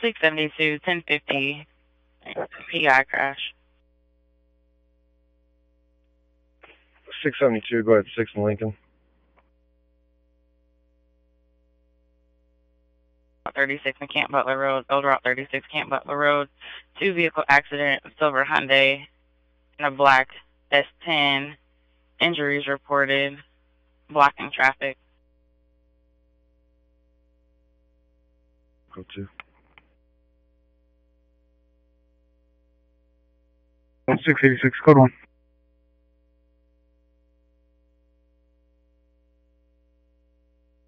672, 1050, PI crash. 672, go ahead, 6 in Lincoln. 36 in Camp Butler Road, Old Route 36, Camp Butler Road. 2-vehicle accident, silver Hyundai and a black S10. Injuries reported, blocking traffic. Go to. 686, code 1.